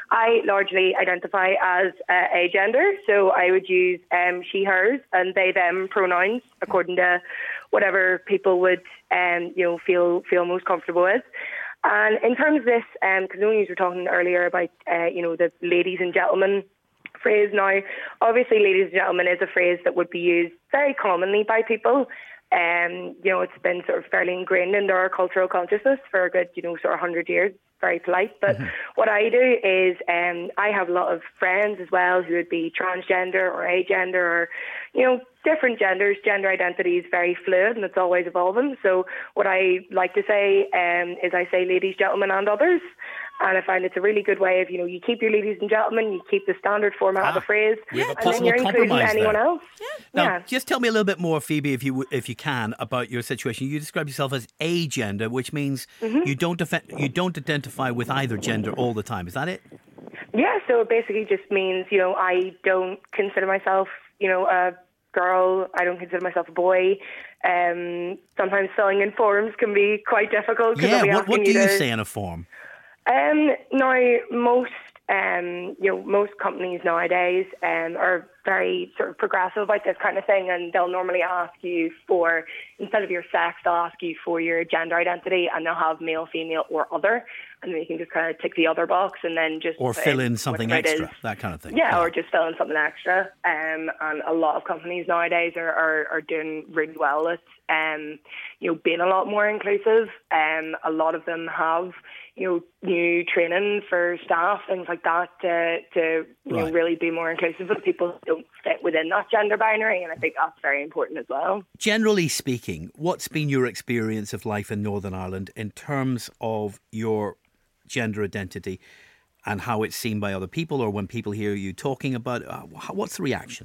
I largely identify as agender, so I would use she, hers, and they, them pronouns according to whatever people would, feel most comfortable with. And in terms of this, because you were talking earlier about, the ladies and gentlemen phrase. Now, obviously, ladies and gentlemen is a phrase that would be used very commonly by people. It's been sort of fairly ingrained into our cultural consciousness for a good, sort of 100 years. Very polite. But what I do is I have a lot of friends as well who would be transgender or agender or, different genders. Gender identity is very fluid and it's always evolving. So what I like to say is I say ladies, gentlemen and others. And I find it's a really good way of, you keep your ladies and gentlemen, you keep the standard format of a phrase, and then you're including anyone else. Now, just tell me a little bit more, Phoebe, if you can, about your situation. You describe yourself as agender, which means you don't identify with either gender all the time. Is that it? Yeah, so it basically just means, I don't consider myself, a girl. I don't consider myself a boy. Sometimes filling in forms can be quite difficult. Yeah, what do you say in a form? Now, most companies nowadays are very sort of progressive about this kind of thing, and they'll normally ask you for, instead of your sex, they'll ask you for your gender identity, and they'll have male, female, or other, and then you can just kind of tick the other box and then just or fill in something extra, that kind of thing. Yeah, or just fill in something extra. And a lot of companies nowadays are doing really well at being a lot more inclusive. A lot of them have new training for staff, things like that, to really be more inclusive, but people don't fit within that gender binary, and I think that's very important as well. Generally speaking, what's been your experience of life in Northern Ireland in terms of your gender identity and how it's seen by other people, or when people hear you talking about it, what's the reaction?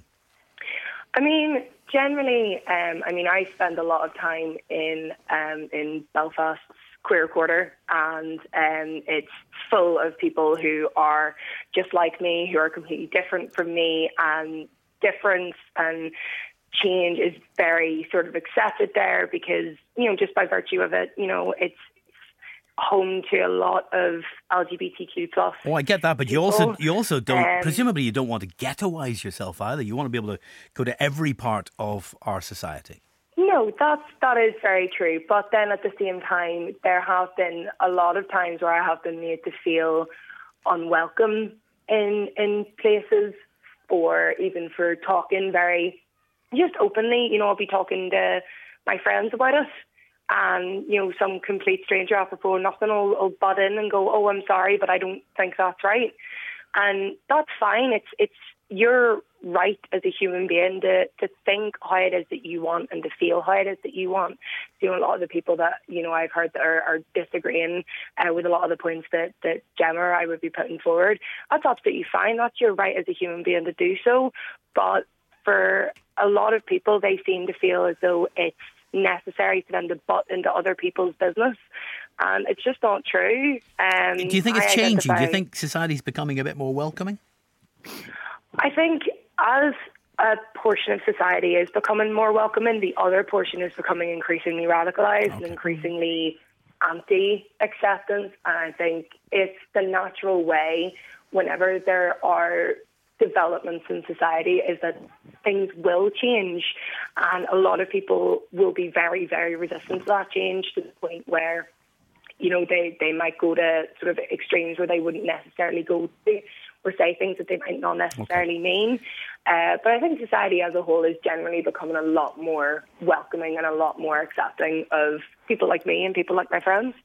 I mean, generally, I spend a lot of time in Belfast's queer quarter, and it's full of people who are just like me, who are completely different from me, and difference and change is very sort of accepted there because, just by virtue of it, it's home to a lot of LGBTQ plus. Oh, I get that, but people. you also don't, presumably you don't want to ghettoise yourself either. You want to be able to go to every part of our society. No, that is very true. But then at the same time, there have been a lot of times where I have been made to feel unwelcome in places, or even for talking very just openly. I'll be talking to my friends about it, and some complete stranger, apropos nothing, will butt in and go, "Oh, I'm sorry, but I don't think that's right," and that's fine. It's your right as a human being to think how it is that you want and to feel how it is that you want. A lot of the people that I've heard that are disagreeing with a lot of the points that Gemma or I would be putting forward, that's absolutely fine. That's your right as a human being to do so. But for a lot of people, they seem to feel as though it's necessary for them to butt into other people's business, and it's just not true. Do you think it's changing? Do you think society's becoming a bit more welcoming? I think as a portion of society is becoming more welcoming, the other portion is becoming increasingly radicalised and increasingly anti-acceptance. And I think it's the natural way whenever there are developments in society is that things will change, and a lot of people will be very, very resistant to that change, to the point where they might go to sort of extremes where they wouldn't necessarily go to, or say things that they might not necessarily mean. But I think society as a whole is generally becoming a lot more welcoming and a lot more accepting of people like me and people like my friends.